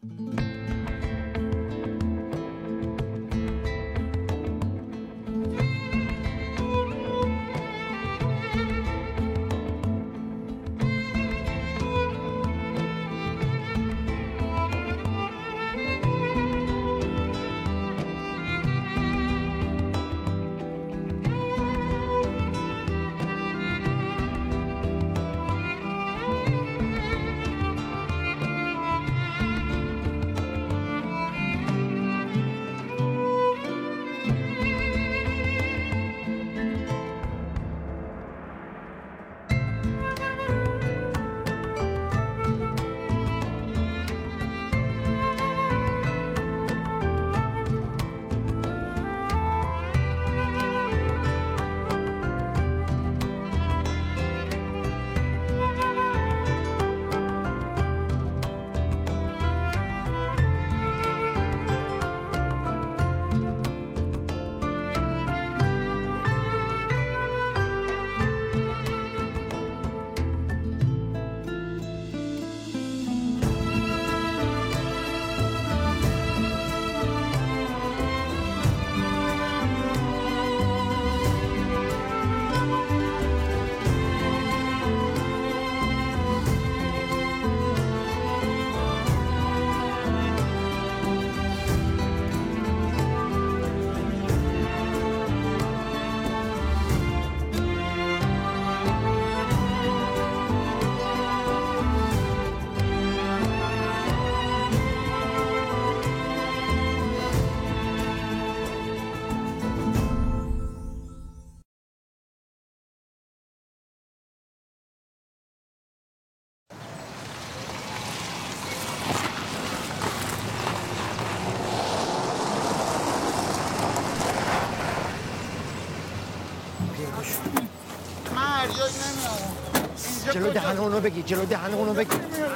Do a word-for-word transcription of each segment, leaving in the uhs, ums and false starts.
جلو دهن اونو بگی جلو دهن اونو بگی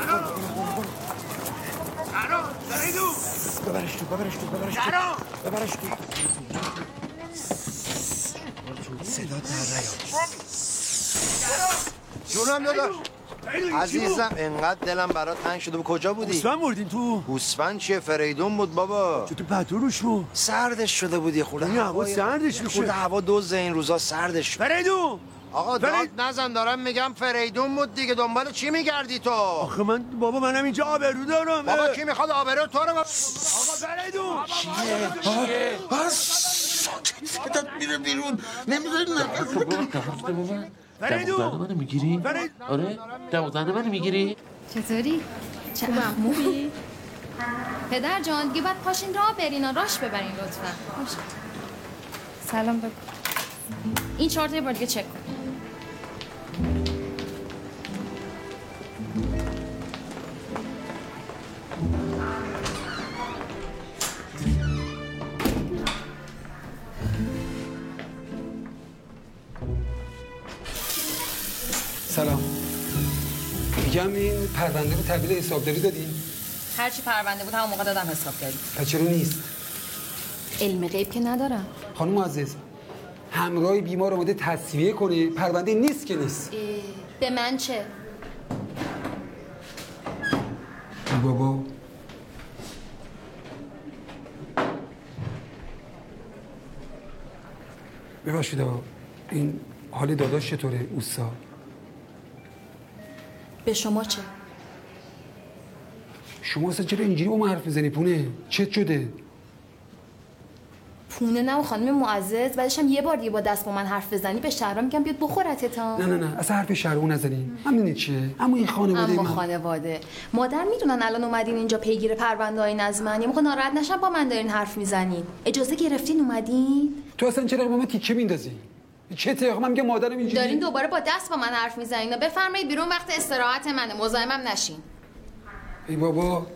ببرش تو ببرش تو ببرش تو ببرش تو صدا در نیاد جونم داداش عزیزم انقدر دلم برات تنگ شده. کجا بودی؟ گوسفند بردین تو؟ گوسفند چیه؟ فریدون بود بابا. چطور پتو شو؟ سردش شده بودی خورده. این هوا سردش میشه. خورده هوا دوز این روزا سردش شد. فریدون آقا داد فرید... نزن دارم میگم فریدون بود دیگه. دنبال چی میگردی تو؟ آخه من بابا منم اینجا آبرو دارم. بابا کی میخواد آبرو تو رو؟ آقا فریدون چیه؟ چیه؟ صدات میره بیرون. نمیذاری نفس بکنم. فریدون دوازده منو میگیری؟ فرید آره دوازده منو میگیری؟ چطوری؟ چه محمومی؟ پدر جان دیگه باید پاشین راه برین راش ببرین لطفا. سلام بگو. این چهار تا یه بار دیگه چک کن. سلام. میگم این پرونده رو تحویل حسابداری دادین؟ هر چی پرونده بود همون موقع دادم حسابداری. پس چرا نیست؟ علم غیب که ندارم. خانم عزیز همراه بیمار اومده تصفیه کنه، پرونده نیست که نیست. به من چه؟ ای بابا ببخشید این حال داداش چطوره اوستا؟ به شما چه؟ شما اصلا چرا اینجوری با من حرف میزنی پونه؟ چت شده؟ پونه نه خانم معزز، بعدش هم یه بار دیگه با دست با من حرف بزنی به شهرها میگم بیاد بخورتت ها. نه نه نه اصلا حرف شهرو نزنین. همین چیه؟ اما این خانواده اما من خانواده مادر میدونن الان اومدین اینجا پیگیر پرونده‌های از من، یه موقع ناراحت نشن با من دارین حرف میزنین. اجازه گرفتین اومدین؟ تو اصلا چرا با من تیکه میندازی؟ چه تیغ من میگم مادرم اینجوری دارین دوباره با دست با من حرف میزنین. بفرمایید بیرون، وقت استراحت منه، مزاحمم نشین. ای بابا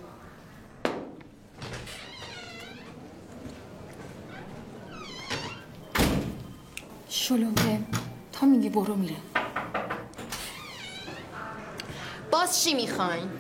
شلوغه تا میگی برو میره. باز چی میخواین؟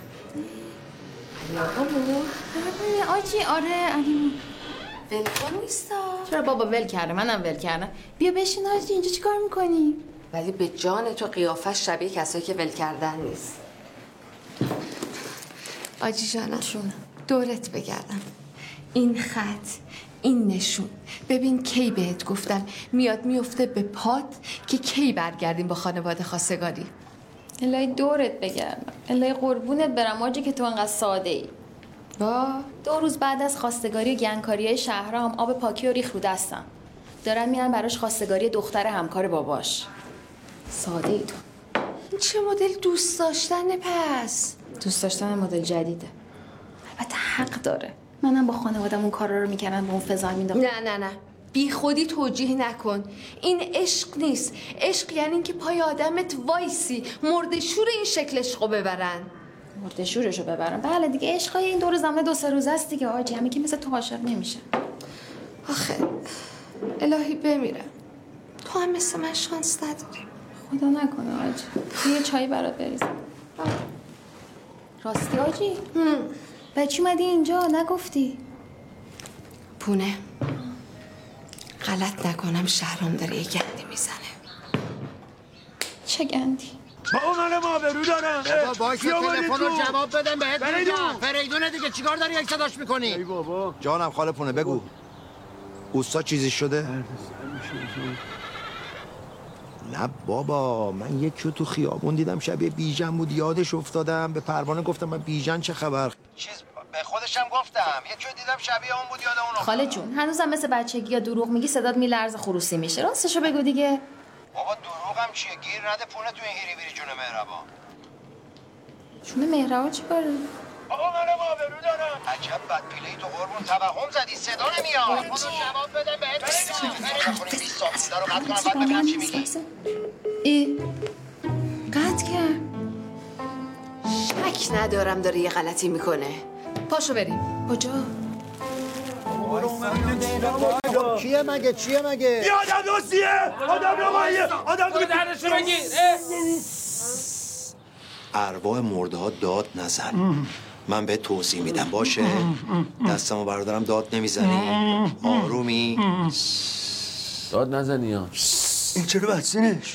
آجی آره علی ول کن نیستا. چرا بابا ول کرده؟ منم ول کردم. بیا بشین آجی، اینجا چی کار میکنی؟ ولی به جان تو قیافش شبیه کسایی که ول کردن نیست. آجی جانم شونه. دورت بگردم. این خط، این نشون، ببین کی بهت گفتم میاد میفته به پات که کی برگردیم با خانواده خواستگاری. الهی دورت بگردم، الهی قربونت برم آجی که تو انقدر ساده ای. با دو روز بعد از خواستگاری و گنگکاری های شهرام آب پاکی و ریخ رو دستم. دارن میرن براش خواستگاری دختر همکار باباش. ساده ای تو. این چه مدل دوست داشتنه پس؟ دوست داشتن مدل جدیده. البته حق داره. منم با خانوادم اون کارا رو میکنن با اون فضا مینداختم. نه نه نه بی خودی توجیه نکن. این عشق نیست. عشق یعنی این که پای آدمت وایسی مرد شور این شکل عشقو ببرن. مرد شورشو ببرن؟ بله دیگه عشقای این دور زمان دو سه روز است دیگه آجی. همین که مثل تو عاشق نمیشه. آخه الهی بمیرم تو هم مثل من شانس نداری. خدا نکنه آجی. یه چایی برات بریزم. راستی آجی؟ بچه اومدی اینجا نگفتی؟ پونه غلط نکنم شهرام داره یه گندی میزنه. چه گندی؟ بابا منم آبرو دارم. بابا باشه تلفن رو جواب بدم بهت میگم. فریدونه دیگه چیکار داری یک صداش میکنی؟ ای بابا جانم خاله پونه بگو. اوستا چیزی شده؟ نه بابا من یکی تو خیابون دیدم شبیه بیژن بود یادش افتادم به پروانه گفتم من بیژن چه خبر چیز به خودشم گفتم یکی دیدم شبیه اون بود یاد اون افتادم. خاله جون هنوزم مثل بچگی یا دروغ میگی صدات میلرزه خروسی میشه. راستشو بگو دیگه. بابا دروغم چیه گیر نده پونه تو این هیری بیری جون مهربان. جون مهربان چی کاره؟ بابا منم آبرو دارم. عجب بد پیلی تو قربون توهم زدی صدا نمیاد. خودم جواب بدم بهت بگم. بیست سال رو قطع کنم بعد ببینم چی میگی. ای قطع کرد. شک ندارم داره یه غلطی میکنه. پاشو بریم. کجا؟ کیه مگه چیه مگه؟ یه آدم دوستیه آدم نماییه آدم تو دردشو بگیر. ارواح مرده ها داد نزن. من به توضیح میدم باشه؟ دستمو بردارم داد نمیزنی؟ آرومی؟ داد نزنی ها. این چرا بحثینش؟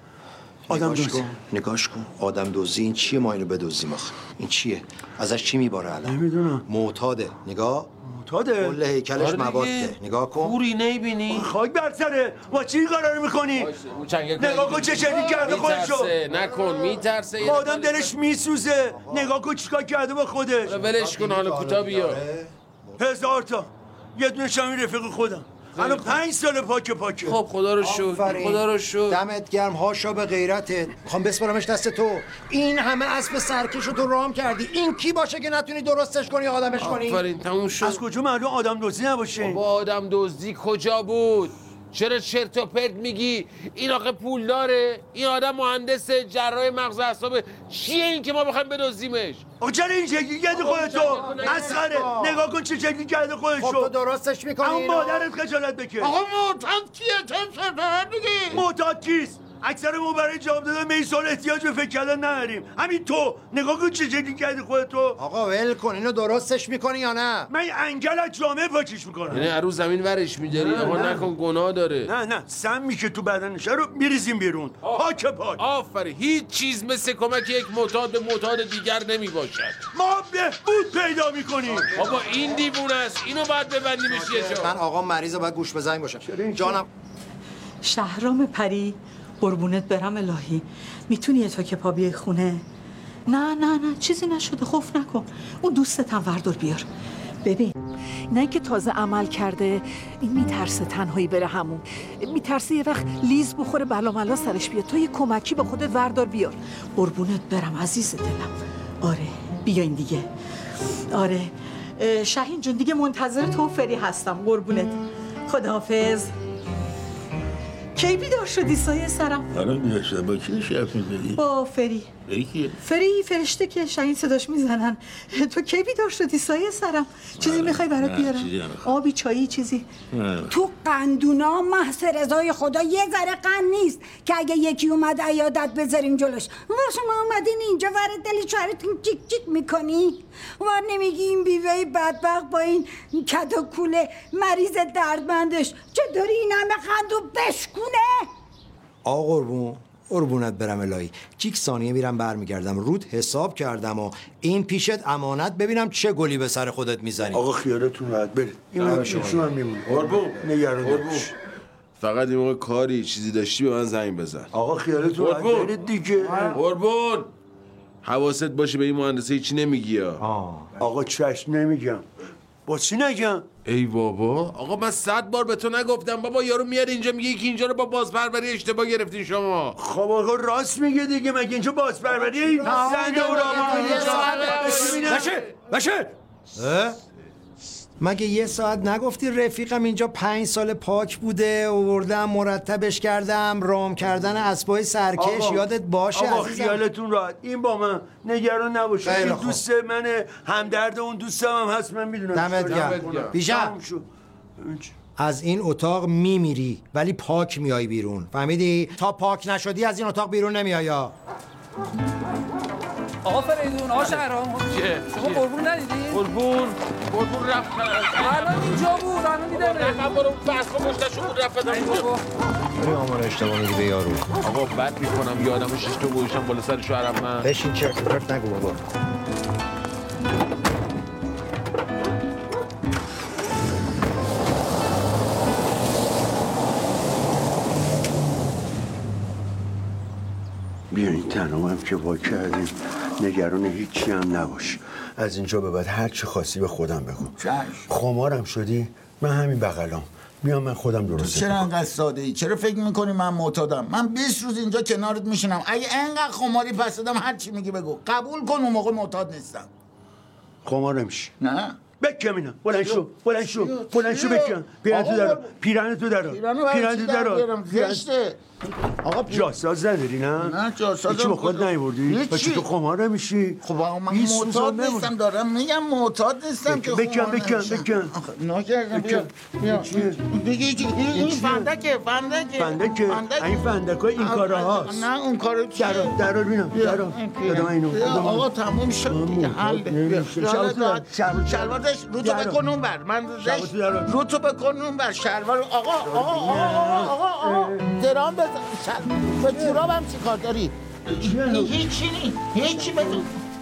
آدم نگاش دوزی کن نگاش کن آدم دوزی این چیه ما اینو بدوزیم آخه این چیه ازش چی میباره الان نمیدونم معتاده نگاه معتاده کل هیکلش مواده نگاه کن پوری نمیبینی؟ خاک بر سره با چی قرار میکنی نگاه کن چه شکلی کرده خودشو نکن میترسه آدم دلش میسوزه نگاه کن چیکار کرده با خودش ولش کن حالا کوتا بیا هزار تا یه دونه شمی رفیق خودم الان پنج سال پاک پاکه خب خدا رو شکر خدا رو شکر دمت گرم هاشا به غیرتت میخوام بسپارمش دست تو این همه اسب سرکشو تو رام کردی این کی باشه که نتونی درستش کنی آدمش کنی آفرین تموم شد از کجا معلوم آدم دزدی نباشه با آدم دزدی کجا بود چرا چرت و پرت میگی این آخه پول داره این آدم مهندس جراح مغز اعصاب چیه این که ما بخوایم بدزدیمش آقا چرا این شکلی کرده خودتو مسخره نگاه کن چه شکلی کرده خودشو خب تو درستش میکنی اما مادرت خجالت بکش آقا معتاد کیه چه چرت و میگی معتاد کیست اکثر ما برای جواب دادن میسال احتیاج به فکر کردن نداریم همین تو نگاه کن چه شکلی کردی خودتو آقا ول کن اینو درستش میکنی یا نه من انگل از جامعه پاکش میکنم یعنی هر زمین ورش میداری آقا نکن گناه داره نه نه سمی که تو بدنشه رو میریزیم بیرون پاک پاک آفرین هیچ چیز مثل کمک یک معتاد به معتاد دیگر نمی باشد ما بهبود پیدا میکنیم بابا این دیوونه است اینو باید ببندیمش یه جا من آقا مریضه باید گوش بزنگ باشم جانم شهرام پری قربونت برم الهی میتونی یه تا که پا بیای خونه نه نه نه چیزی نشده خوف نکن اون دوستت هم وردار بیار ببین نه که تازه عمل کرده این میترسه تنهایی بره همون میترسه یه وقت لیز بخوره بلا ملا سرش بیاد تو یه کمکی به خودت وردار بیار قربونت برم عزیز دلم آره بیاین دیگه آره شاهین جون دیگه منتظر تو فری هستم قربونت خداحافظ کی بیدار شدی سایه سرم؟ آره بیدار شدم با کی شرف می‌زنی؟ با فری فری کیه؟ فری فرشته که شاهین صداش میزنن تو کی بیدار شدی سایه سرم؟ چیزی میخوای برات بیارم؟ آبی چایی چیزی؟ تو قندونا محض رضای خدا یه ذره قند نیست که اگه یکی اومد عیادت بذاریم جلوش و شما اومدین اینجا ور دل چهرتون جیک جیک میکنی و نمیگی این بیوه بدبخت با این کد و کوله مریض دردمندش چطوری این همه قندو بشکونه؟ آقا قربون قربونت برم الهی. یک ثانیه میرم برمیگردم. رود حساب کردم و این پیشت امانت، ببینم چه گلی به سر خودت میزنی. آقا خیالتون راحت برید. این پیشون هم میمونه. قربون نگران نباش. فقط این موقع کاری چیزی داشتی به من زنگ بزن. آقا خیالتون راحت برید دیگه. قربون حواست باشه به این مهندسه هیچی نمیگی ها. آقا چشم نمیگم. با چی نگم؟ ای بابا آقا من صد بار به تو نگفتم بابا یارو میاد اینجا میگه که اینجا رو با بازپروری اشتباه گرفتین شما. خب آقا راست میگه دیگه، مگه اینجا بازپروری این زنده و رامان باشه باشه. مگه یه ساعت نگفتی رفیقم اینجا پنج سال پاک بوده، آوردم مرتبش کردم، رام کردن اسبای سرکش. آقا. یادت باشه آقا عزیزم. خیالتون راحت، این با من نگران نباشه. این دوست منه، همدرد اون دوستم هم هست، من میدونم. دمت گرم. بیژن از این اتاق میمیری ولی پاک میای بیرون، فهمیدی؟ تا پاک نشدی از این اتاق بیرون نمیای. آقا فریدون، آقا شهرام، چیه؟ شما قربون ندیدی؟ قربون قربون رفت الان اینجا بود، الان دیدم. رقم برو بس کن مشتشو بود رفت بدم اینجا. بری آمار اشتباه میدی به یارو. آقا بد میکنم یادمو شش تا گوشم بالا سر شوهرم من. بشین چرت و پرت نگو بابا. بیاین تنها هم که وا کردیم، نگران هیچی هم نباش. از اینجا به بعد هر چی خواستی به خودم بگو. خمارم شدی؟ من همین بغلام میام، من خودم درست. چرا انقدر ساده ای؟ چرا فکر میکنی من معتادم؟ من بیست روز اینجا کنارت میشینم. اگه انقدر خماری پس دادم هر چی میگی بگو. قبول کن اون موقع معتاد نیستم. خمار نمیشی. نه بکم اینا. بلند شو بلند شو بلند شو بکم. پیرن تو درو پیرن تو درو پیرن تو درو زشته. آقا جاساز نداری نه؟ نه جاساز هیچی با خود نیوردی؟ بچه تو خمار نمیشی؟ خب آقا من معتاد نیستم، دارم میگم معتاد نیستم که بکن بکن بکن. ناکردم. بیا بیا بگی این فندکه فندکه فندکه این فندکای این کارا هاست. نه اون کارو چیه؟ درو درو ببینم درو بدم اینو. آقا تموم شد دیگه، حل. شلوارش رو تو بکن اون بر، من رو تو بکن اون بر شلوار. آقا آقا آقا آقا درام بزن. به جورابم چی کار داری؟ هیچی نی هیچی بدون.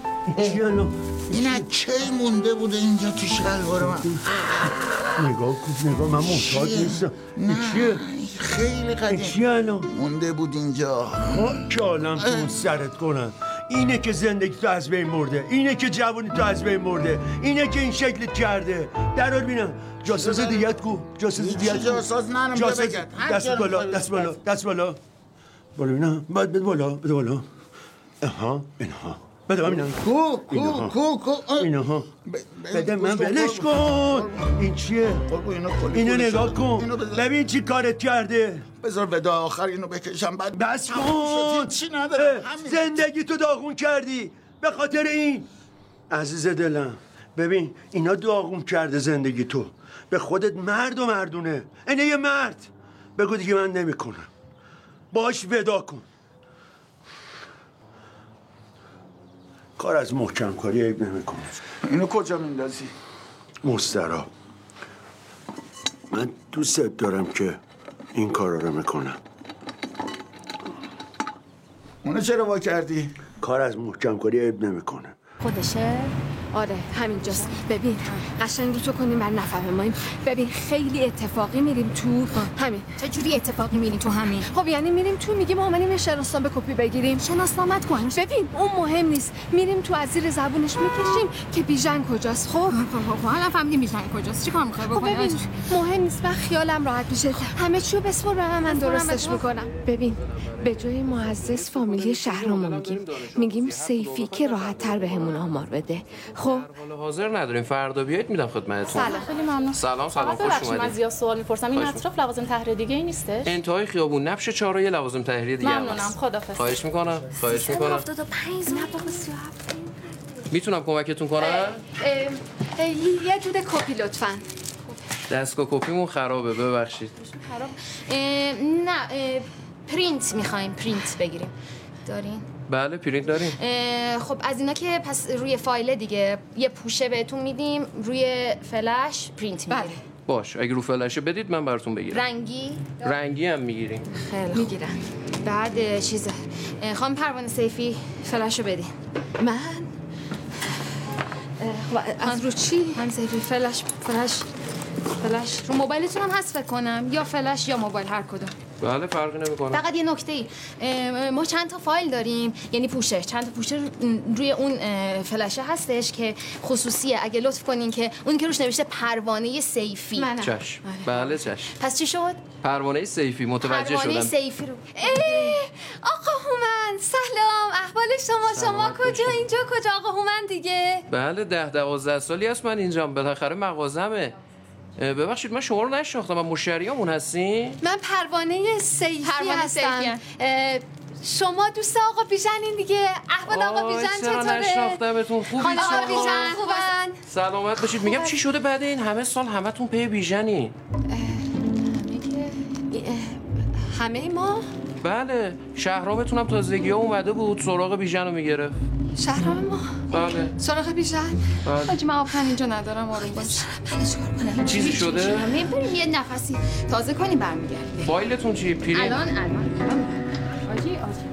این از کی مونده بوده اینجا تو شلوار من؟ نگاه کن نگاه، من معتاد نیستم. نه خیلی قدیم چی الان مونده بود اینجا. خاک عالم تو اون سرت کنن. اینه که زندگی تو از بین مرده، اینه که جوانی تو از بین مرده، اینه که این شکلت کرده. درار بینم جاساز دیگت کو، جاساز دیگت کو. جاساز نرم بگرد. دست بالا دست بالا دست بالا بالا بینم. باید بده بالا بده بالا. اها اینها بده من. کو کو کو کو اینها بده من. ولش کن. این چیه؟ اینو نگاه کن ببین چی کارت کرده. بذار به آخر اینو بکشم بعد بس کن. چی نداره. زندگی تو داغون کردی به خاطر این. عزیز دلم ببین اینا داغون کرده زندگی تو. به خودت مرد و مردونه. اینه یه مرد. بگو دیگه من نمیکنم. باش ودا کن. کار از محکم کاری عیب نمیکنه. اینو کجا میندازی؟ مسترا من دوستت دارم که این کارا رو میکنم. اونو چرا وا کردی؟ کار از محکم کاری عیب نمیکنه. خودشه؟ آره همینجاست. ببین قشنگ رو تو کنیم بر نفهمه ماییم. ببین خیلی اتفاقی میریم تو. همین. چه جوری اتفاقی میری تو همین؟ خب یعنی میریم تو میگیم اومدیم شناسنامه کپی بگیریم. شناسنامت کن. ببین اون مهم نیست. میریم تو از زیر زبونش میکشیم که بیژن کجاست. خب خب حالا فهمیدیم بیژن کجاست. چیکار میخوای بکنی؟ خب ببین مهم نیست. من خیالم راحت میشه. همه چیو بسپر به من، من درستش میکنم. ببین به جای معزز فامیلی شهرامو میگیم. میگیم سیفی که راحت تر بهمون آمار بده. خب حالا حاضر نداریم، فردا بیایید میدم خدمتتون. سلام. خیلی ممنون. سلام سلام، خوش اومدید. من زیاد سوال میپرسم. این اطراف لوازم طراحی دیگه ای نیستش؟ انتهای خیابون نبش چهار یه لوازم طراحی دیگه ممنونم. خدافظ. خواهش میکنم. خواهش میکنم. هفتاد و پنج نبود سی و هفت. میتونم کمکتون کنم؟ یه دود کپی لطفاً. دستگاه کپیمون خرابه، ببخشید. خراب؟ نه پرینت میخوایم، پرینت بگیریم. دارین؟ بله پرینت داریم. خب از اینا که پس روی فایل دیگه یه پوشه بهتون میدیم، روی فلش پرینت میگیریم. باش اگه رو فلشه بدید من براتون بگیرم. رنگی؟ رنگی هم میگیریم. خیلی میگیرم. بعد چیزه خانم پروانه سیفی فلشو بدین. من؟ از رو چی؟ هم سیفی فلش فلش فلش رو موبایلتون هم هست فکر کنم، یا فلش یا موبایل هر کدوم. بله فرقی نمیکنه. فقط یه نکته ای، ما چند تا فایل داریم، یعنی پوشه چند تا پوشه روی اون فلشه هستش که خصوصیه، اگه لطف کنین که اون که روش نوشته پروانه سیفی. منم. چشم. بله چشم. پس چی شد؟ پروانه سیفی متوجه شدم. پروانه سیفی رو. آقا هومن سلام، احوال شما؟ شما کجا؟ اینجا کجا آقا هومن دیگه؟ بله ده دوازده سالی هست من اینجام، بالاخره مغازمه. ببخشید من شما رو نشناختم، من مشتریامون هستین؟ من پروانه سیفی پروانه هستم. شما دوست آقا بیژنین دیگه؟ احوال آقا بیژن چطوره؟ نشناختمتون. خوبی خانم شما؟ آقا بیژن خوبن؟ سلامت باشید. میگم چی شده بعد این همه سال همتون پی بیژنی؟ همه ما؟ بله شهرامتون هم تازگی ها اومده بود سراغ بیژن رو میگرفت. شهرام ما؟ بله. سراغ بیژن؟ بله. حاجی من آب اینجا ندارم، آروم باش. من چیکار کنم؟ چیزی شده؟ بریم یه نفسی تازه کنیم برمیگردیم. فایلتون چی؟ پرینت؟ الان الان آجی آجی آجی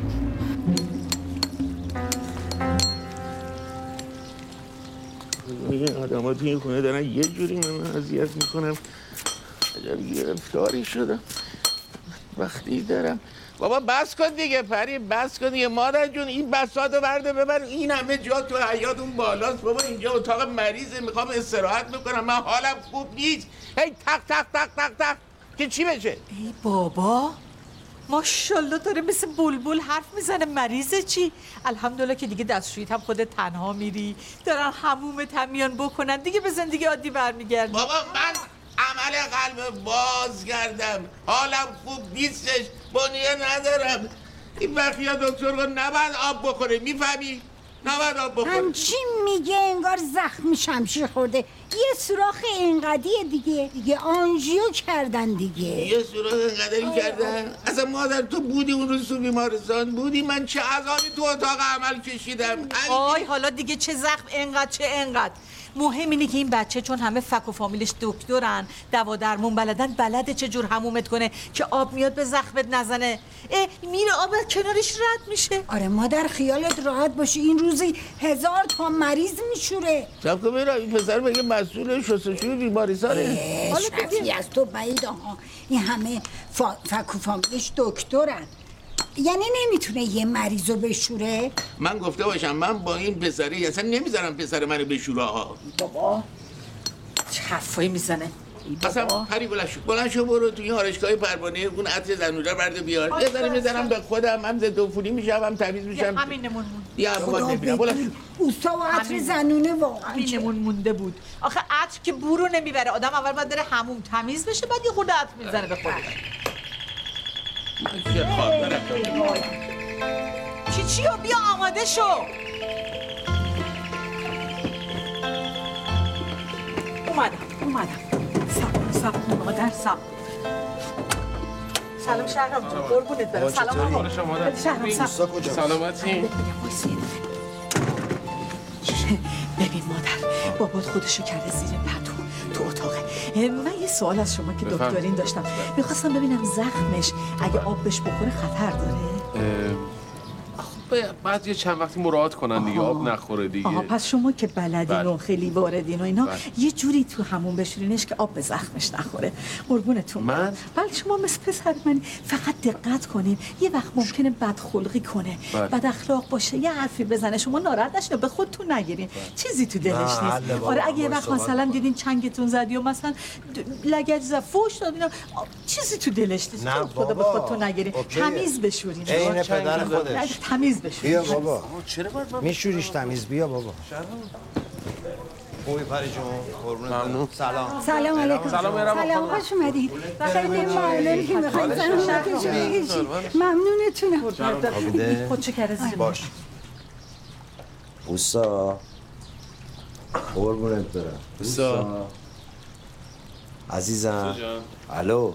این آدم ها توی این خونه دارن یه جوری من اذیت میکنم. عجب گرفتاری شدم وقتی دارم. بابا بس کن دیگه پری، بس کن دیگه مادر جون. این بساطو برده ببر، این همه جا تو حیاط اون بالاست. بابا اینجا اتاق مریضه، میخوام استراحت بکنم، من حالم خوب نیست. هی تق تق تق تق تق که چی بشه؟ ای بابا ماشاءالله داره مثل بلبل حرف میزنه. مریضه چی؟ الحمدلله که دیگه دستشوییت هم خودت تنها میری، دارن حمومت هم میان بکنن دیگه، به زندگی عادی برمیگردی. بابا من عمل قلب باز کردم، حالم خوب نیستش، بنیه ندارم. این بخیا دکتر رو نباید آب بخوره، میفهمی؟ نباید آب بخوره. همچی میگه انگار زخم شمشیر خورده. یه سوراخ اینقدیه دیگه دیگه آنژیو کردن دیگه. یه سوراخ اینقدری کردن؟ اصلا مادر تو بودی اون روز تو بیمارستان بودی؟ من چه عذابی تو اتاق عمل کشیدم. آی حالا دیگه چه زخم انقدر چه انقدر. مهم اینه که این بچه چون همه فک و فامیلش دکترن، دوا درمون بلدن، بلده چه جور حمومت کنه که آب میاد به زخمت نزنه. اه میره آب کنارش رد میشه. آره مادر خیالت راحت باشه، این روزی هزار تا مریض میشوره. سب کن بیرا این پسر بگه مسئول شستشوی بیمارستانه. حالا شرفی از تو بعید آها. این همه فا... فک و فامیلش دکترن، یعنی نمیتونه یه مریضو بشوره؟ من گفته باشم من با این پسری اصلا نمیذارم پسر منو بشوره ها. بابا چه حرفایی میزنه اصلا پری بلند شو بلند شو برو توی آرایشگاه پروانه اون عطر زنوره برده بیار. یه ذره میذارم به خودم، هم ضد عفونی میشم هم تمیز میشم. همینمون مون یه هم نمیبینم بلند شو. اوستا و عطر زنونه واقعا همینمون مونده بود. آخه عطر که بو رو نمیبره، آدم اول باید بره حموم تمیز بشه بعد یه خورده عطر میزنه به خودش. من چه خواب دارم چی چی و بیا آماده شو. اومدم اومدم سب سب مادر سب. سلام شهرام جون، قربونت برم. سلام آقا شهرام سب. سلامتی. ببین مادر بابات خودشو کرده زیر پتو تو اتاقه. من یه سوال از شما که دکترین داشتم، میخواستم ببینم زخمش اگه آب بهش بخوره خطر داره؟ بعد یه چند وقتی مراعات کنن دیگه، آب نخوره دیگه. آها پس شما که بلدین و خیلی واردین و اینا بله. یه جوری تو همون بشورینش که آب به زخمش نخوره. قربونتون من؟ بله شما مثل پسر منی، فقط دقت کنین. یه وقت ممکنه بدخلقی کنه، بله. بد اخلاق باشه، یه حرفی بزنه شما ناراحت نشین، به خودتون نگیرین، بله. چیزی تو دلش نیست. آره اگه یه وقت مثلا دیدین چنگتون زدی و مثلا لگد زد فوش دادین چیزی تو دلش نیست، خدا به خودتون نگیرین، تمیز بشورین. عین پدر خودش تمیز بشورین. بیا بابا چرا باید میشوریش تمیز؟ بیا بابا. خوبی پری جون؟ قربونت. سلام. سلام علیکم. سلام میرم. سلام خوش اومدید. خیلی ممنون که میخواید زحمتش بکشید. ممنونتونم. خود چه کرده زیر باش. اوسا قربونت برم. اوسا عزیزم. الو.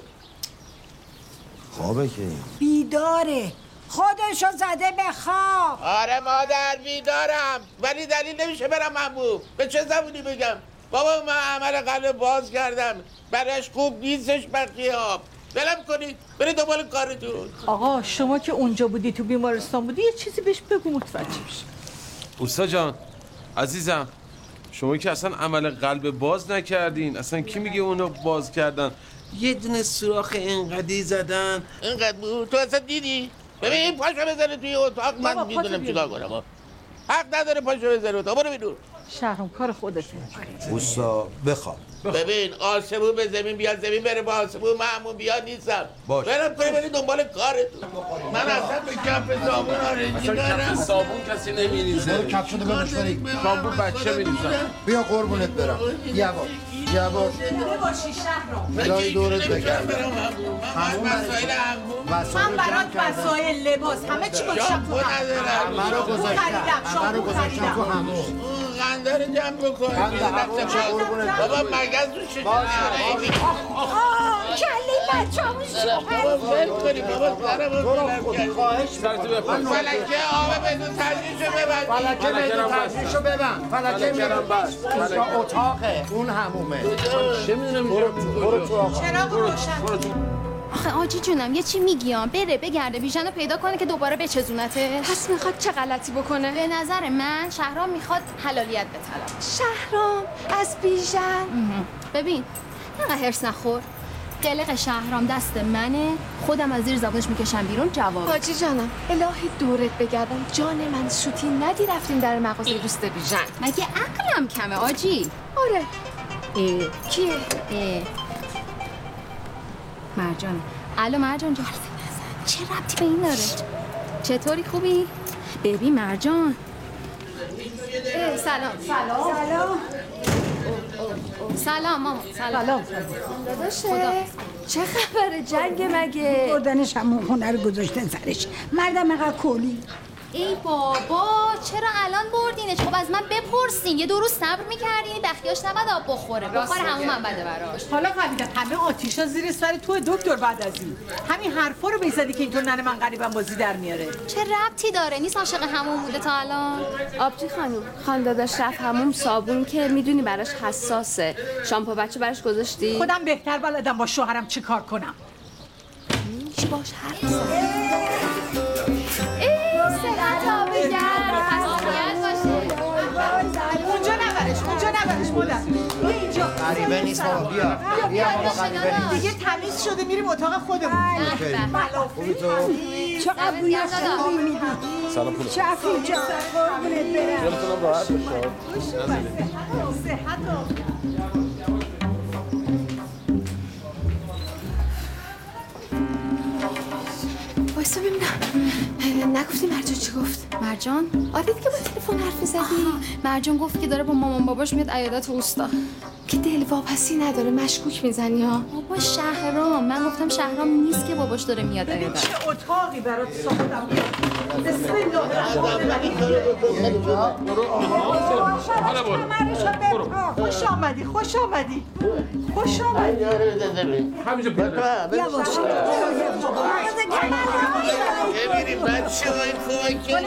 خوابه که بیداره، خودشو زده به خواب. آره مادر بیدارم، ولی دلیل نمیشه برم محبوب. به چه زبونی بگم؟ بابا من عمل قلب باز کردم، برایش خوب نیستش بقیه‌ها. ولم کنید برید دنبال کارتون. آقا شما که اونجا بودی تو بیمارستان بودی یه چیزی بهش بگو متوجه بشه. اوستا جان عزیزم، شما که اصلا عمل قلب باز نکردین، اصلا کی میگه اونو باز کردن؟ یه دونه سوراخ اینقدی زدن. اینقدر بود تو اصلا دیدی؟ ببین پاشو بزنه توی اتاق، من میدونم چیکار کنم. حق نداره پاشو بزنه اتاق، برو بیرون. شهرام کار خودته. اوستا بخواب. ببین آسمون به زمین بیاد، زمین بره با آسمون، من همون بیاد نیستم. باش. برم کنی برید دنبال کارتون. من اصلا به کف صابون آرنجی دارم. اصلا کف صابون کسی نمیریزه. برو کفشو ببرش بریم. صابون بچه میریزن. بیا قربونت برم. یواش. یواش. بباشی شهرام. الهی دورت بگردم. همون مسائل همون. من برات وسایل لباس همه چی گذاشتم تو همون. همه رو گذاشتم. همه رو گذاشتم تو همون. قنده رو جمع بکن. قنده همون چه قربونت برم. بابا مگز رو شکل. آه کلی بچه همون بابا ول کنی بابا سرمون بلند کردی. خواهش فلکه آب بدون تدریشو ببند. فلکه بدون تدریشو ببند. فلکه بدون اتاقه اون همومه. چه میدونم برو تو آقا. چراغ روشن. آخه آجی جونم یه چی میگیام بره بگرده بیژن رو پیدا کنه که دوباره بچزونتش. پس میخواد چه غلطی بکنه؟ به نظر من شهرام میخواد حلالیت بطلب. شهرام از بیژن. ببین اینقدر هرس نخور. قلق شهرام دست منه، خودم از زیر زبونش میکشم بیرون. جواب حاجی جانم الهی دورت بگردم، جان من سوتی ندی رفتیم در مغازه دوست بیژن. مگه عقلم کمه آجی؟ آره. اه. کیه؟ اه. مرجانه. الو مرجان جان. چه ربطی به این داره؟ چطوری خوبی؟ ببین مرجان. سلام سلام سلام سلام ماما. سلام. داداشه چه خبره؟ جنگ مگه؟ بردنش همون خونه رو گذاشتن سرش. مردم اینقدر کولی. ای بابا چرا الان بردینش؟ خب از من بپرسین، یه دو روز صبر میکردین. بخیاش نباید آب بخوره، بخوره همون من بده براش. حالا فهمیدم همه آتیشا زیر سر تو دکتر. بعد از این همین حرفا رو بزدی که اینطور ننه من غریبم بازی در میاره. چه ربطی داره؟ نیست عاشق همون بوده تا الان. آبجی خانم خان داداش رفت همون صابون که میدونی براش حساسه. شامپو بچه براش گذاشتی؟ خودم بهتر بلدم با شوهرم چی کار کنم. چی باش حرف بزن. صحت آب گرم خستگیت باشه. اونجا نبرش اونجا نبرش مادر. اینجا غریبه نیست بابا. بیا بیا بابا غریبه نیست. دیگه تمیز شده میریم اتاق خودمون. خوبی تو؟ چقدر بوی خوبی میدی. سلام پولو. شفی جان قربونت برم. خیالتونم راحت باشه. صحت وایسا ببینم. نگفتی مرجان چی گفت؟ مرجان؟ آره دیگه با تلفن حرف زدی. مرجان گفت که داره با مامان باباش میاد عیادت اوستا. که دلواپسی نداره مشکوک میزنی ها. بابا شهرام، من گفتم شهرام نیست که باباش داره میاد عیادت. چه اتاقی برات ساختم. بسم الله الرحمن الرحیم. حالا برو. خوش آمدی خوش آمدی خوش آمدی. همینجا بیاد. یواش ببینیم بچه های کمک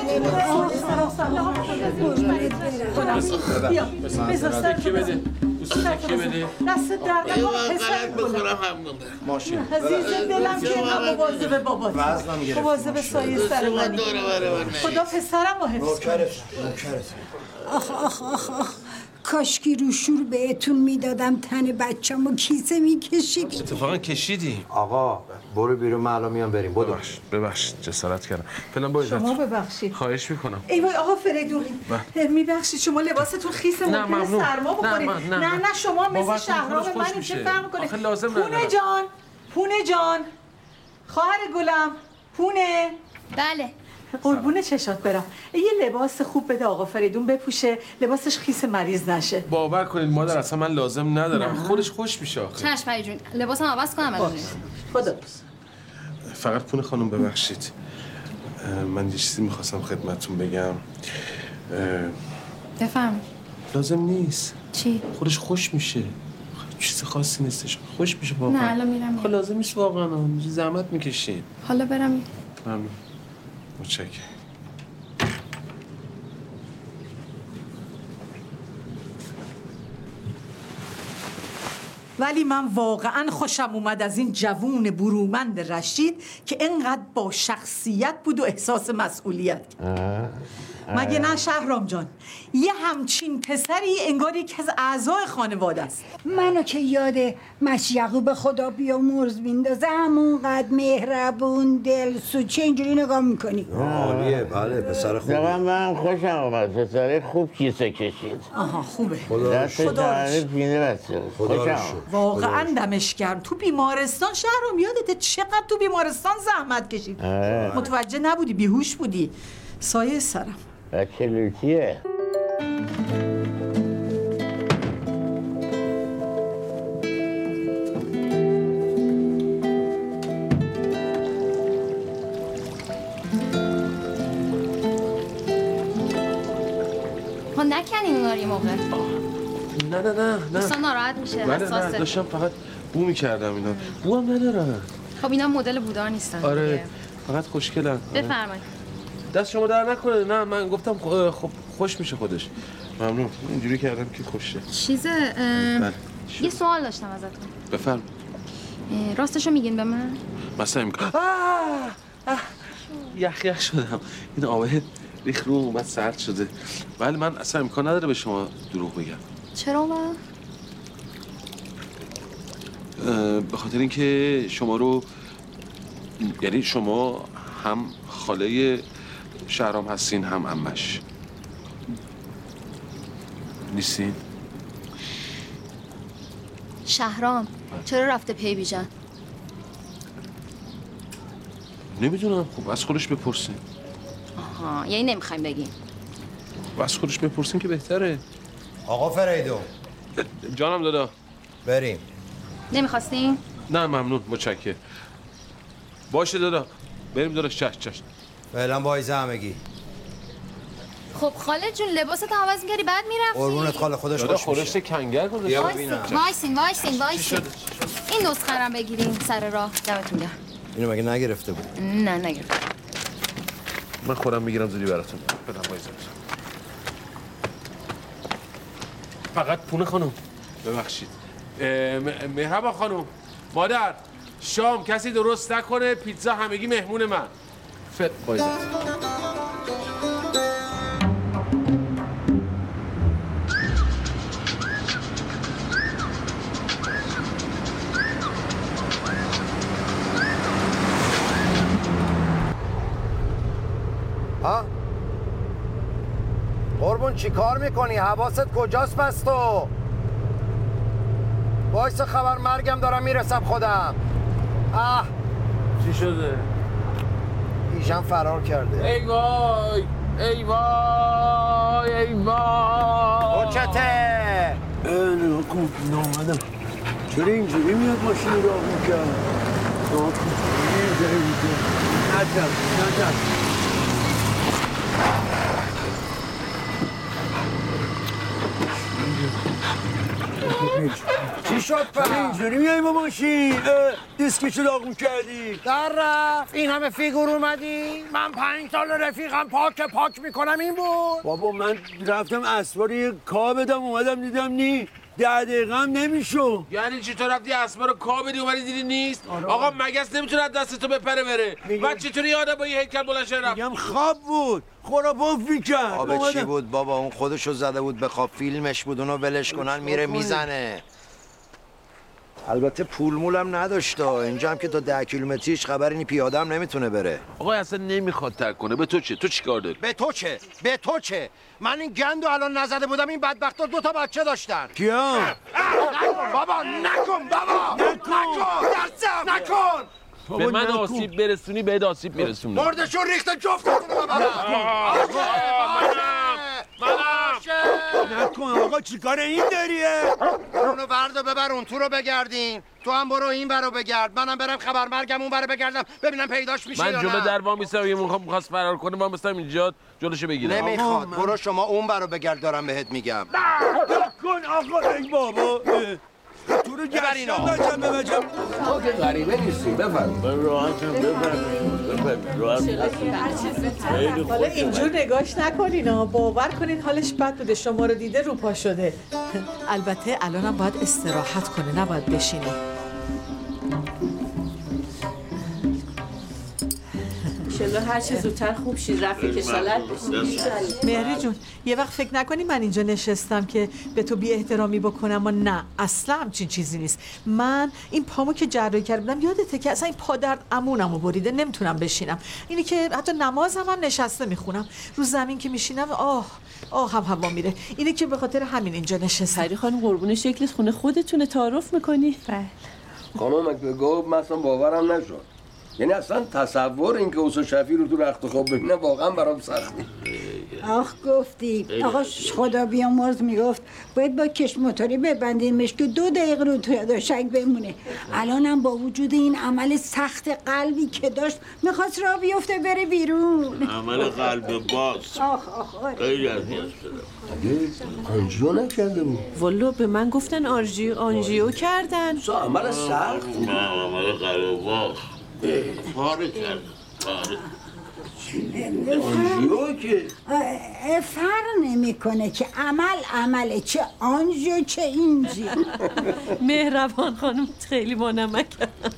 بیا بذار سر کی بده؟ دوستان کی بده؟ دست درد ایوان ما پسر غلط بخورم همون ماشین. عزیز دلم که اینقدر مواظب بابات وزنم گرفت. مواظب سایه سر منی. دوره بره من خدا پسرم رو حفظ کنه. نوکرت نوکرت. آخ آخ آخ آخ کاشکی رو شور بهتون میدادم تن بچه‌مو کیسه میکشید. اتفاقا کشیدی. آقا برو بیرون من الان میام بریم. بدو. ببخش ببخش جسارت کردم. فعلا با شما ببخشید. خواهش میکنم. ای وای آقا فریدون میبخشید شما لباستون خیسه ممکنه سرما بخورید. نه نه نه شما مثل شهرام من این چه فهم کنید. پونه جان پونه جان خواهر گلم پونه. بله قربون چشات برم. یه لباس خوب بده آقا فریدون بپوشه، لباسش خیس مریض نشه. باور کنید مادر اصلا من لازم ندارم. نه. خودش خوش میشه آخه. چشم پری جون لباسم عوض کنم الان. خدا فقط پونه خانم ببخشید من یه چیزی میخواستم خدمتتون بگم. بفهم. لازم نیست. چی؟ خودش خوش میشه. چیز خاصی نیستش. خوش میشه واقعا. نه الان میرم. خب لازم نیست واقعا. زحمت میکشید. حالا برم. ممنون. متشکرم. ولی من واقعا خوشم اومد از این جوون برومند رشید که اینقدر با شخصیت بود و احساس مسئولیت. مگه نه شهرام جان؟ یه همچین پسری انگار یکی از اعضای خانواده است. منو که یاده مشیقو به خدا بیامرز میندازه، همونقدر مهربون دلسو. چه اینجوری نگاه میکنی؟ عالیه. بله پسر خوبی. واقعا من خوشم آمد. پسر خوب کیسه کشید. آها خوبه. دست تعریف بینه بسته. خوشم واقعا دمش گرم. تو بیمارستان شهرام یادته چقدر تو بیمارستان زحمت کشید؟ متوجه نبودی، بیهوش بودی. سایه سرم. بچه لوتیه. ها نکنین اونا رو یه موقع. نه نه نه نه. دوستان ناراحت میشه. بله نه داشتم فقط بو میکردم اینا. بو هم ندارن. خب اینا مدل بودار نیستن. آره فقط خوشگلن. بفرمایید. دست شما در نکنه. نه من گفتم خب خوش میشه خودش. ممنون. اینجوری کردم که خوشه. چیزه یه سوال داشتم ازتون. بفرمایید. راستشو میگین به من؟ مثلا میگم یخ یخ شدم. این آبه ریخ رو اومد سرد شده. ولی من اصلا امکان نداره به شما دروغ بگم. چرا با؟ به خاطر اینکه شما رو، یعنی شما هم خاله شهرام هستین هم عمش نیستین؟ شهرام چرا رفته پی بیژن؟ نمیدونم. خب از خودش بپرسین. آها یعنی نمیخوایم بگیم. از خودش بپرسین که بهتره. آقا فریدون جانم دادا بریم. نمیخواستین؟ نه ممنون متشکرم. باشه دادا بریم داداش. چش چش. فعلا بایزه همگی. خب خاله جون لباست عوض می‌کردی بعد می‌رفتی. قربونت خاله خودش خوش میشه. خورشت کنگر گذاشت. وایسین وایسین وایسین وایسین. این نسخه رو بگیرین سر راه. دمتون گرم. اینو مگه نگرفته بود؟ نه نگرفته. من خودم میگیرم زودی براتون. بدم وایسا. فقط پونه خانم ببخشید. مهربان خانم مادر شام کسی درست نکنه، پیتزا همگی مهمون من. فت وایسا. ها؟ قربون چی کار میکنی؟ حواست کجاست پس تو؟ وایسا خبر مرگم دارم میرسم خودم. اه چی شده؟ بیژن فرار کرده. ای وای ای وای ای وای. کوچته نگاه کن نامدم. چرا اینجوری میاد ماشین راه میکرد؟ نگاه کن اینجوری میکرد. نجم نجم چی شد پس؟ اینجوری میای با ماشین؟ دیسکشو داغون کردی؟ در رفت این همه فیگور اومدی؟ من پنج سال رفیقم پاک پاک میکنم این بود. بابا من رفتم اسوار یه کا بدم اومدم دیدم نی ده دقیقه هم نمیشو. یعنی چی تو رفتی اسبا رو کا بدی اومدی دیدی نیست؟ آره. آقا مگس نمیتونه از دست تو بپره بره. بعد چطوری یاده با یه هیکل بلند شه رفت؟ میگم خواب بود خراباف میکرد. خواب چی بود بابا؟ اون خودشو زده بود به خواب. فیلمش بود. اونو ولش کنن میره میزنه. البته پول مولم نداشت. اینجا هم که تا ده کیلومتریش خبری نی پیاده هم نمیتونه بره. آقا اصلا نمیخواد ترک کنه. به تو چه؟ تو چیکار داری؟ به تو چه؟ به تو چه؟ من این گندو الان نزده بودم این بدبختا دو تا بچه داشتن. کیا؟ نکن بابا نکن بابا نکن درسم نکن. به من آسیب برسونی بهت آسیب میرسونم. مردشون ریخته جفتتون رو بابا. نکن آقا چیکار این داریه؟ اونو بردو ببر اون تو رو بگردین. تو هم برو این برو بگرد. منم برم خبر مرگم اون برو بگردم ببینم پیداش میشه یا نه. من جلو در وا میستم یه موقع می‌خواست فرار کنه ما میستم اینجا جلوشو بگیرم. نمیخواد. برو شما اون برو بگرد دارم بهت میگم. نکن آقا ای بابا. تو رو گشتم بچم ببچم. ما که غریبه نیستیم، بفرمایید. راحتم بفرمایید. راحت. حالا اینجور نگاش نکنین ها، باور کنین حالش بد بوده، شما رو دیده رو پا شده. البته الانم باید استراحت کنه، نباید بشینه. انشالله هر چه زودتر خوب شید، رفیق کشالت بشید. مهری جون یه وقت فکر نکنی من اینجا نشستم که به تو بی احترامی بکنم و نه، اصلا همچین چیزی نیست. من این پامو که جراحی کردم یادته که اصلا این پادرد امونمو بریده، نمیتونم بشینم. اینی که حتی نمازم هم نشسته میخونم، رو زمین که میشینم آه آه هم هوا میره. اینه که به خاطر همین اینجا نشستم. پری خانم قربون شکلت خونه خودتونه، تعارف میکنی؟ بله. خانم اگه گفت من اصلا باورم نشد. یعنی اصلا تصور اینکه اوسو شفیع رو تو رخت خواب ببینم واقعا برام سخته. آخ گفتی آقا خدا بیامرز میگفت باید با کش موتوری ببندیمش که دو دقیقه رو توی داشک بمونه. الانم با وجود این عمل سخت قلبی که داشت میخواست راه بیفته بره بیرون. عمل قلب باز. آخ آخ آره. خیلی از نیاز شدم. اگه آنژیو نکرده بود. والا به من گفتن آنژیو آنژیو کردن. سا عمل سخت. نه عمل قلب باز. پاره کردم. پاره. آنژیو که فرق نمیکنه که عمل عمله، چه آنژیو چه اینجی. مهربان خانم خیلی با نمک.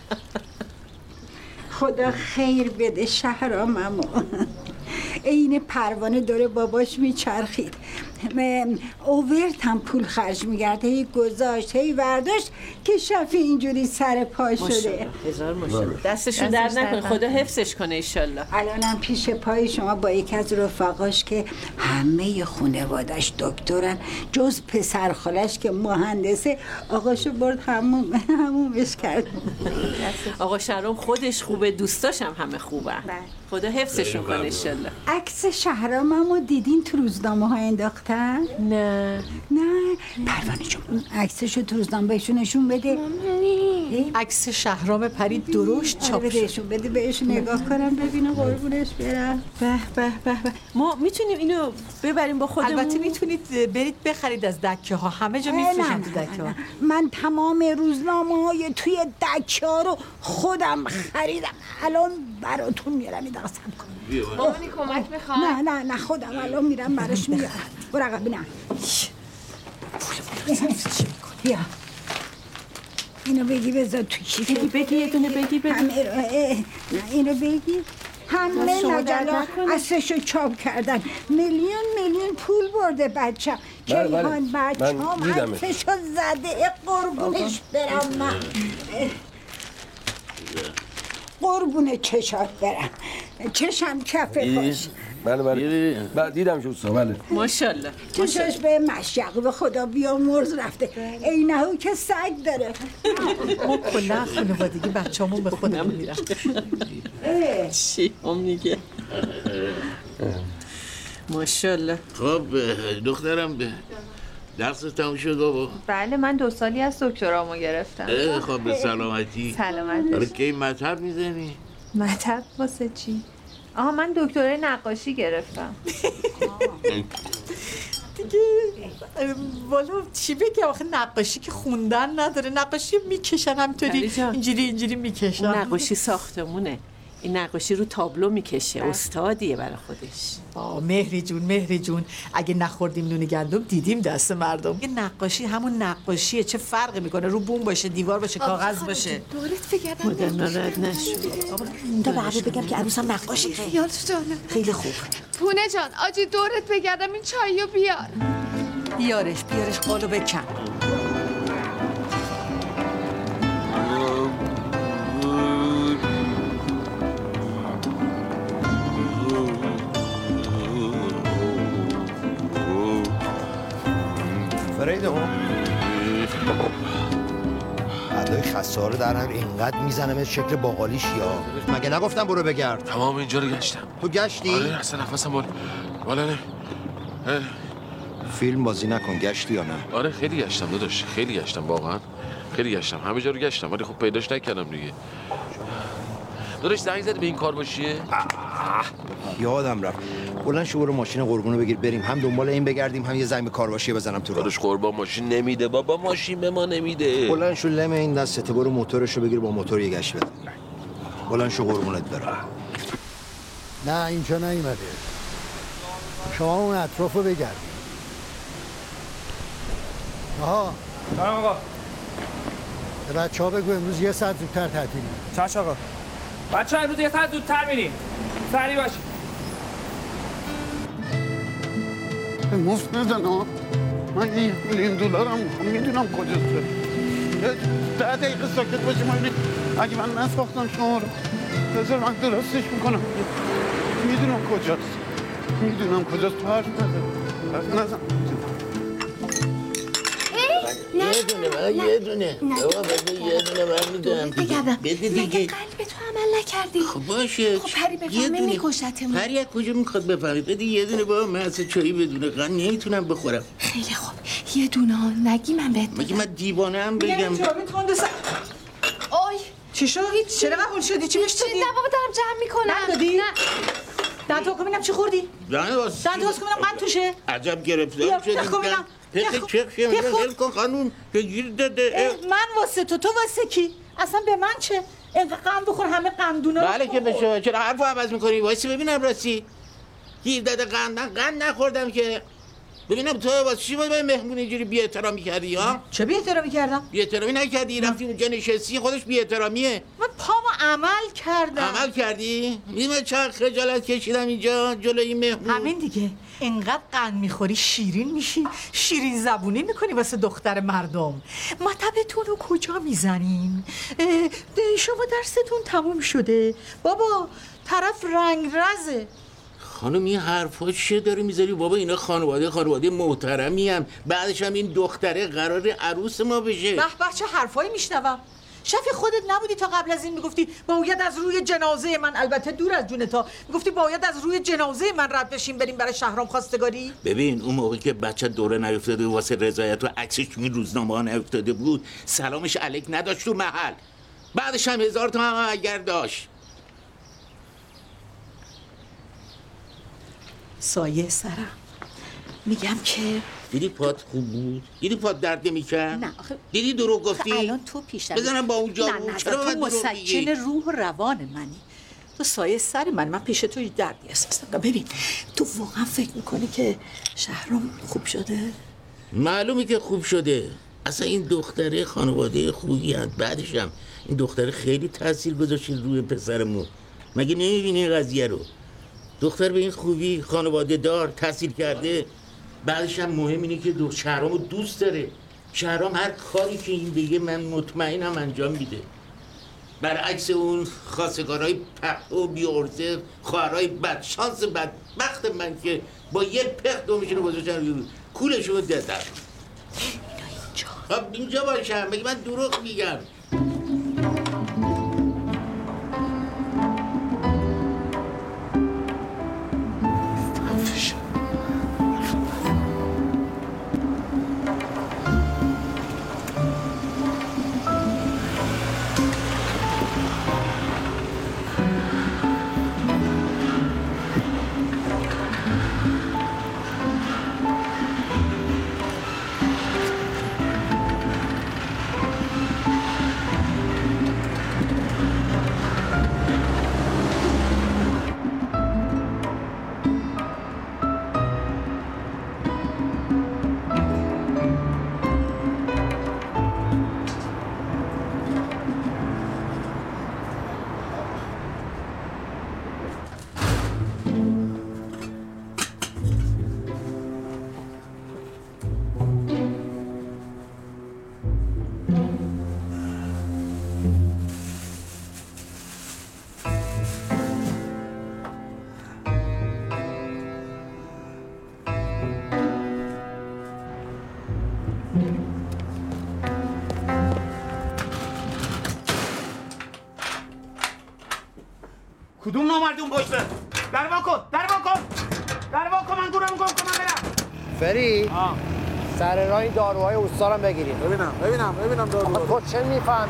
خدا خیر بده شهراممو. این پروانه داره باباش میچرخید، اوورت هم پول خرج میگرده، هی گذاشت هی برداشت که شفی اینجوری سر پا شده. هزار ماشاءالله. دستشون درد نکنه، خدا حفظش کنه ایشالله. الانم پیش پای شما با یک از رفقاش که همه خانوادش دکترن جز پسر خالش که مهندسه، آقاشو برد هموم همومش کرد. آقا شهرام خودش خوبه، دوستاش هم همه خوبن. خدا حفظشون کنه ایشالله. عکس شهراممو دیدین تو روزنامه ها انداختن؟ نه نه پروانه جون عکسشو تو روزنامه بهشون نشون بده. عکس شهرام پری درشت چاپ شد. بهشون بده بهشون نگاه کنم ببینم قربونش برم. به به به به. ما میتونیم اینو ببریم با خودمون؟ البته میتونید برید بخرید از دکه ها، همه جا میفروشن تو دکه ها. من تمام روزنامه های توی دکه ها رو خودم خریدم، الان براتون میارم. این دقیقه سم کن. مامانی کمک میخواد؟ نه نه نه خودم الان میرم براش میارم. برو عقب نه. بیا اینو بگی بذار تو کیفه. بگی بگی یه دونه بگی بگی. همه رو نه اینو بگی. همه مجله اصلشو چاپ کردن، میلیون میلیون پول برده بچه. کیهان بچه هم اصلشو زده. قربونش برم من، قربون چشات برم، چشم کفه باش. بله بله بله دیدم شوستا. بله ماشاءالله. چشش به مشیق به خدا بیامرز رفته، اینهو که سگ داره. ما کلا خانوادگی بچه‌مون به خودمون میرن. چی هم میگه؟ ماشاءالله. خب دخترم درس تموم شد بابا؟ بله من دو سالی از دکترامو گرفتم. خب به سلامتی. سلامت. داره کی مطب میزنی؟ مطب واسه چی؟ آها من دکترای نقاشی گرفتم. دیگه والا چی بگم آخه نقاشی که خوندن نداره، نقاشی میکشن همینطوری اینجوری اینجوری میکشن. نقاشی ساختمونه، این نقاشی رو تابلو میکشه، استادیه برای خودش. آه مهری جون مهری جون اگه نخوردیم نون گندم دیدیم دست مردم. یه نقاشی همون نقاشیه، چه فرقی میکنه رو بوم باشه دیوار باشه کاغذ باشه. دورت بگردم مادر ناراحت نشو. تا بعد بگم که عروسم نقاشی خیلی خوب. پونه جان آجی دورت بگردم این چاییو بیار. بیارش بیارش قالو بکن. فریده هم بعدای خساره درم اینقدر میزنم از شکل باقالیش یا مگه نگفتم برو بگرد؟ تمام اینجا رو گشتم. تو گشتی؟ آره اصلا نفسم بالا بالا نه. فیلم بازی نکن، گشتی یا نه؟ آره خیلی گشتم داداش، خیلی گشتم واقعا، خیلی گشتم، همه جا رو گشتم ولی خب پیداش نکردم دیگه. داداش زنگ زدی به این کار باشیه؟ یادم رفت. بلند شو برو ماشین قربونو بگیر بریم، هم دنبال این بگردیم هم یه زنگ به کارواشی بزنم تو راه. داداش قربان ماشین نمیده بابا، ماشین به ما نمیده. بلند شو لم این دستت، برو موتورشو بگیر با موتور یه گشت بده. بلند شو قربونت برم. نه اینجا نیومده. شما اون اطرافو بگردید. آها سلام آقا. به بچه ها بگو امروز یه ساعت زودتر تعطیلی. چش آقا. بچه ها امروز یه ساعت زودتر میریم. سریع باشید. مفت نزن ها. من یه میلیون دلارم میدونم کجاست. ده دقیقه ساکت باشیم. اگه من نساختم شما رو بذار من درستش میکنم. میدونم کجاست. میدونم کجاست. تو حرف نزن. حرف نزن. یه دونه من یه دونه بابا بده یه دونه من میدم بده دیگه. مگه قلب تو عمل نکردی؟ خب باشه. خب پری بفهمه میکشتمون. پری از کجا میخواد بفهمه؟ بده یه دونه بابا، من اصلا چایی بدونه قند نمیتونم بخورم. خیلی خوب یه دونه ها نگی من بهت مگه من دیوانه هم بگم؟ میگم جاوید تونده سر آی چی شد؟ چرا قبول شدی؟ چی بهش دادی؟ نه بابا دارم جمع میکنم. ندادی؟ نه دندو کن ببینم چی خوردی؟ دندو واسه دندو واسه کنم قند توشه؟ عجب گرفتار شدی. بیا ببینم. پس چه چه میگه کن خانوم که گیر داده. من واسه تو تو واسه کی؟ اصلا به من چه؟ اینقدر قند بخور همه قندونا. بله که بشه. چرا حرفو عوض میکنی؟ وایسی ببینم راستی. گیر داده قند قند نخوردم که. ببینم تو واسه چی بود به مهمون اینجوری بی‌احترامی کردی ها؟ چه بی‌احترامی کردم؟ بی‌احترامی نکردی، رفتی اونجا نشستی، خودش بی‌احترامیه. من پامو عمل کردم. عمل کردی؟ میدونی چقدر خجالت کشیدم اینجا جلوی مهمون. همین دیگه. اینقدر قند میخوری شیرین میشی، شیرین زبونی میکنی واسه دختر مردم. مطبتون رو کجا میزنین؟ شما درستون تموم شده. بابا طرف رنگ رزه. خانم این حرفا چیه داری میذاری بابا؟ اینا خانواده خانواده محترمی هم. بعدش هم این دختره قرار عروس ما بشه. به به چه حرفایی میشنوم. شفی خودت نبودی تا قبل از این میگفتی باید از روی جنازه من، البته دور از جونتا، میگفتی باید از روی جنازه من رد بشیم بریم برای شهرام خواستگاری؟ ببین اون موقعی که بچه دوره نیفتاده و واسه رضایت و عکسش تو این روزنامه ها نیفتاده بود، سلامش علیک نداشت تو محل. بعدش هم هزار تا هم اگر داشت. سایه سرم میگم که دیدی پات خوب بود؟ دیدی پات درد نمی‌کرد؟ نه آخه دیدی دروغ گفتی؟ الان تو پیشتر بزنم با اون جا نه نه چرا تو مسکن روح و روان منی. تو سایه سر من، من پیش تو دردی احساس نمی‌کنم. ببین تو واقعا فکر میکنی که شهرام خوب شده؟ معلومه که خوب شده. اصلا این دختره خانواده خوبی هست. بعدش هم این دختره خیلی تاثیر گذاشت روی پسرمون. مگه نمی‌بینی این قضیه رو؟ دختر به این خوبی خانواده دار تحصیل کرده. بعدش هم مهم اینه که دو شهرامو دوست داره. شهرام هر کاری که این بگه من مطمئنم انجام میده. برعکس اون خواستگارای پخت و بی‌عرضه، خواهرای بدشانس بدبخت من که با یه پخت دومشون رو گذاشتن کولشون رو دادن. خب اینجا باشم، مگه من دروغ میگم؟ کدوم نامردون پشته؟ در وا کن، در وا کن، در وا کن، من دورم گم کنم برم. فری سر راه داروهای استارم بگیریم. ببینم ببینم ببینم دارو. تو چه میفهمی؟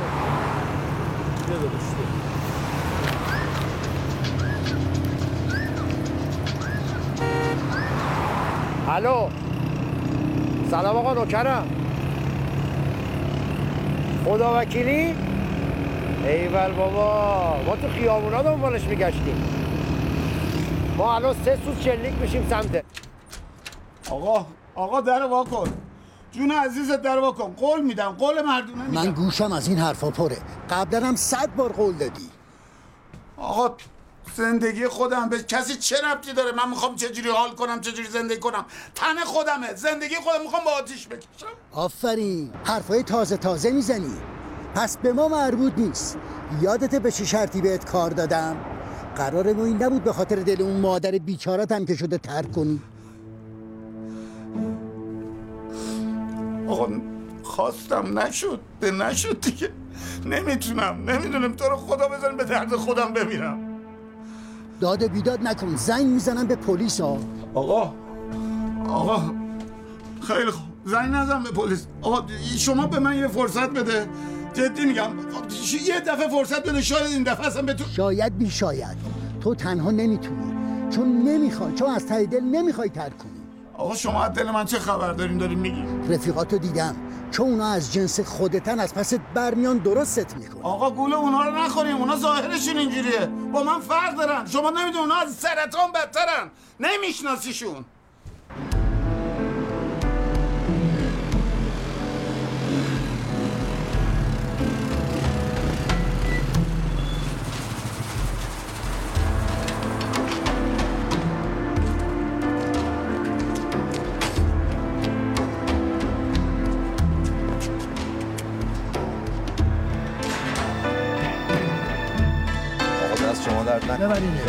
الو سلام آقا نوکرم. خدا وکیلی؟ ایول بابا ما تو خیابونا دنبالش میگشتیم. ما الان سه سوز شلیک میشیم سمته. آقا آقا در وا کن. جون عزیزت در وا کن. قول میدم، قول مردونه میدم. من گوشم از این حرفا پره. قبلا هم صد بار قول دادی. آقا زندگی خودم به کسی چه ربطی داره؟ من میخوام چجوری حال کنم، چجوری زندگی کنم. تن خودمه، زندگی خودم میخوام با آتیش بکشم. آفرین، حرفای تازه تازه میزنی. پس به ما مربوط نیست. یادته به چه شرطی بهت کار دادم؟ قرارمون این نبود به خاطر دل اون مادر بیچارت هم که شده ترک کنی. آقا خواستم نشد، به نشد دیگه. نمیتونم، نمیدونم تو رو خدا بزن به درد خودم بمیرم. داد بیداد نکن، زنگ میزنم به پلیس ها. آقا آقا خیلی خوب، زنگ نزن به پلیس. آقا شما به من یه فرصت بده، جدی میگم یه دفعه فرصت بده، شاید این دفعه اصلا بتون. شاید بی شاید تو تنها نمیتونی، چون نمیخوای، چون از ته دل نمیخوای ترک کنی. آقا شما از دل من چه خبر دارین دارین میگی؟ رفیقاتو دیدم، چون اونا از جنس خودتن از پست برمیان درستت میکنن. آقا گول اونا رو نخوریم، اونا ظاهرشون اینجوریه، با من فرق دارن. شما نمیدونی اونا از سرطان بدترن، نمیشناسیشون. ببرینش.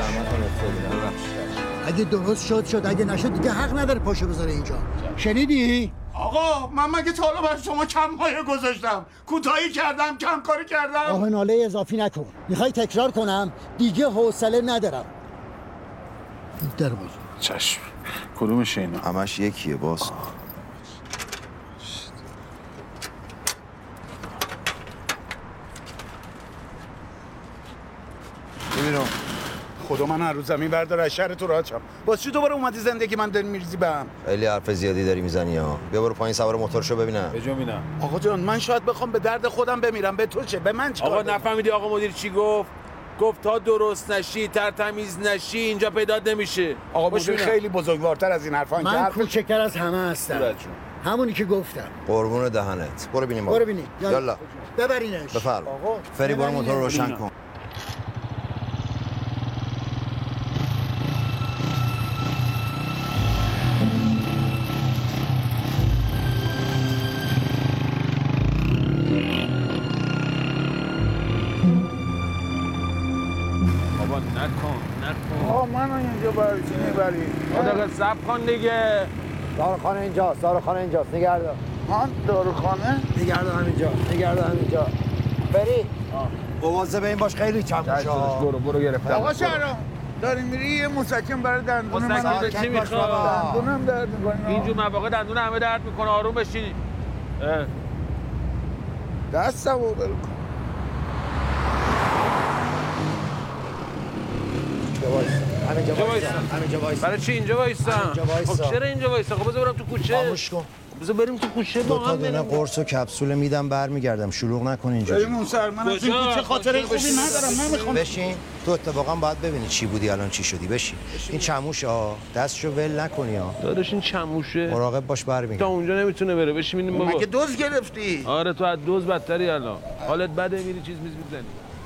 اگه درست شد شد، اگه نشد دیگه حق نداره پاشو بذاره اینجا. شنیدی؟ آقا من مگه تا حالا بر شما کم مایه گذاشتم؟ کوتاهی کردم، کم کاری کردم. آه ناله اضافی نکن. میخوای تکرار کنم؟ دیگه حوصله ندارم. در باز. چشم. کدومش اینا؟ همش یکیه باز. ببینم خدا من هر روز زمین بردار از شهر تو راحت شم. باز چی دوباره اومدی زندگی من دل میریزی به هم؟ خیلی حرف زیادی داری میزنی ها. بیا برو پایین سوار موتور شو ببینم. کجا میرم؟ آقا جان من شاید بخوام به درد خودم بمیرم، به تو چه؟ به من چه؟ آقا نفهمیدی آقا مدیر چی گفت؟ گفت تا درست نشی، ترتمیز نشی، اینجا پیدات نمیشه. آقا مدیر خیلی بزرگوارتر از این حرفان که من کوچکتر از همه هستم. همونی که گفتم. قربون دهنت. برو ببینیم. برو ببینیم. یالا. ببرینش. بفرم. فری برو موتور رو روشن کن. آه من اینجا برای چی میبری؟ آداقه زب کن دیگه. داروخانه اینجاست، داروخانه اینجاست، نگردار. ها داروخانه؟ نگردار همینجا، نگردار همینجا. بری. مواظب این باش خیلی چموشه. برو برو گرفتم. آقا شهرام داری میری یه مسکن برای دندون من. مسکن چی میخواد؟ دندونم درد میکنه. اینجور مواقع دندون همه درد میکنه، آروم بشین. دستمو بل کن. همینجا وایسا. همینجا وایسا. برای چی اینجا وایسا؟ خب چرا اینجا وایسا؟ خب بذار برم تو کوچه. خاموش کن. بذار بریم تو کوچه با هم بریم. دو تا قرص و کپسول میدم برمیگردم. شلوغ نکن اینجا. بریم اون سر. من از این کوچه خاطره خوبی ندارم. نمیخوام. بشین. تو اتفاقا باید ببینی چی بودی الان چی شدی. بشین. این چموش ها. دستشو ول نکنی ها. داداش این چموشه. مراقب باش برمیگردم. تا اونجا نمیتونه بره. بشین ببینیم بابا. مگه دوز گرفتی؟ آره تو از دوز بدتری الان. حالت بده میری چیز میز میزنی.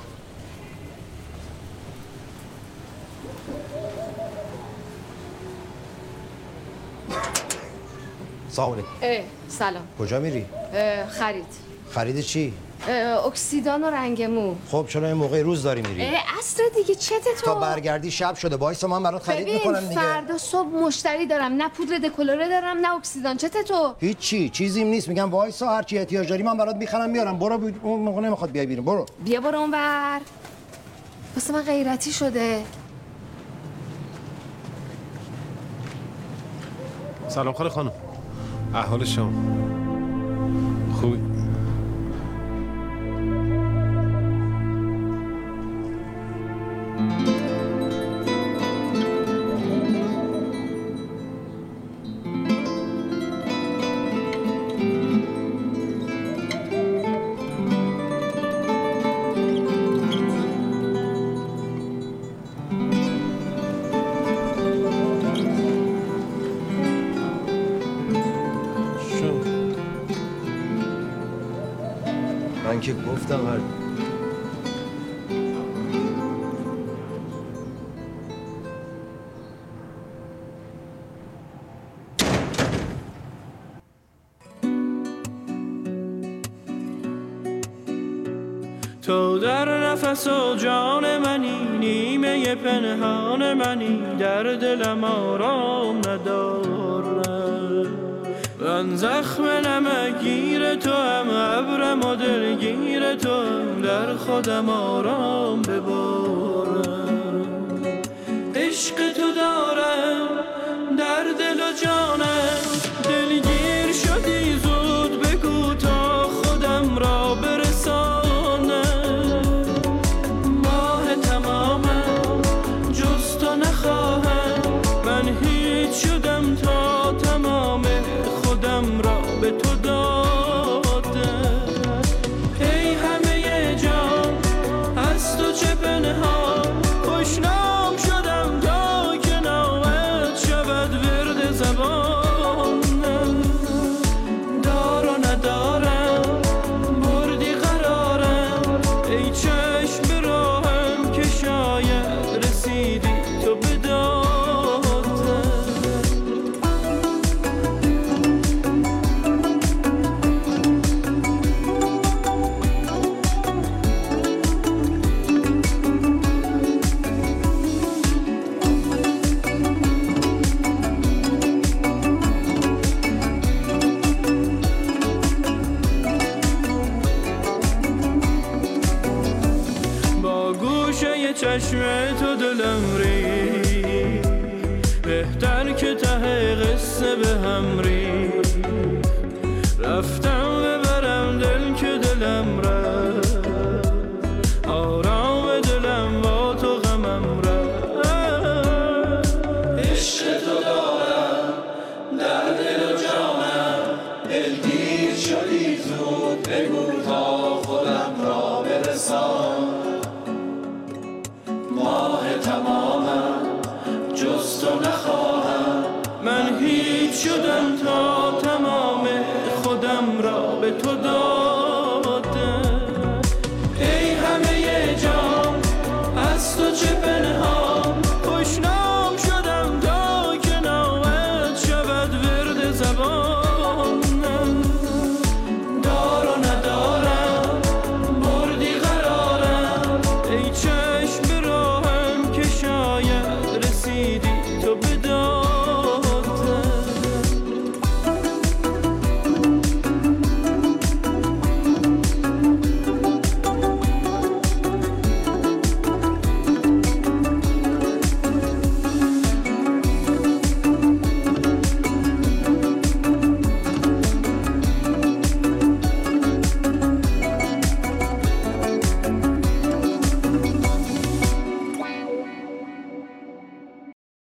سلام علیکم. سلام. کجا میری؟ خرید. خرید چی؟ اکسیدان و رنگ مو. خب چرا این موقع روز داری میری؟ عصر دیگه چته تو؟ تا برگردی شب شده. وایسا من برات خرید میکنم دیگه. فردا صبح مشتری دارم، نه پودر دکولوره دارم نه اکسیدان. چته تو؟ هیچی چیزیم نیست. میگم وایسا هر چی احتیاج داری من برات میخرم میارم. برو بی... اون موقع نمیخواد بیای بیرون. برو. بیا برو اونور. واسه من غیرتی شده. سلام خاله خانم. احوال شما خوبی؟ من که گفتم هر تو در نفس و جان منی، نیمه پنهان منی، در دلم آرام ندارم. من زخم نمکگیر تو هم، ابرم و دلگیر تو هم، در خودم آرام ببارم. عشق تو دارم در دل و جانم، دلگیر شدی زود بگو تا خودم را برسانم. ماه تمامم جز تو نخواهم، من هیچ شدم تا تمام خودم را به تو دادم. ای همه جان از تو چه پنهان، خوشنام شدم تا که نامت شود ورد زبانم. دار و ندارم بردی قرارم، ای چشم به راهم که شاید رسیدی تو به دادم. با گوشه چشم تو دلم ری، بهتر که ته قصه به هم ری. رفتم ببرم دل که دلم رفت، آرام دلم با تو غمم رفت. عشق تو دارم در دل و جانم، دلگیر شدی زود بگو تا خودم را برسان. ماه تمامم جز تو نخواهم، من هیچ شدم تا تمام خودم را به تو دادم.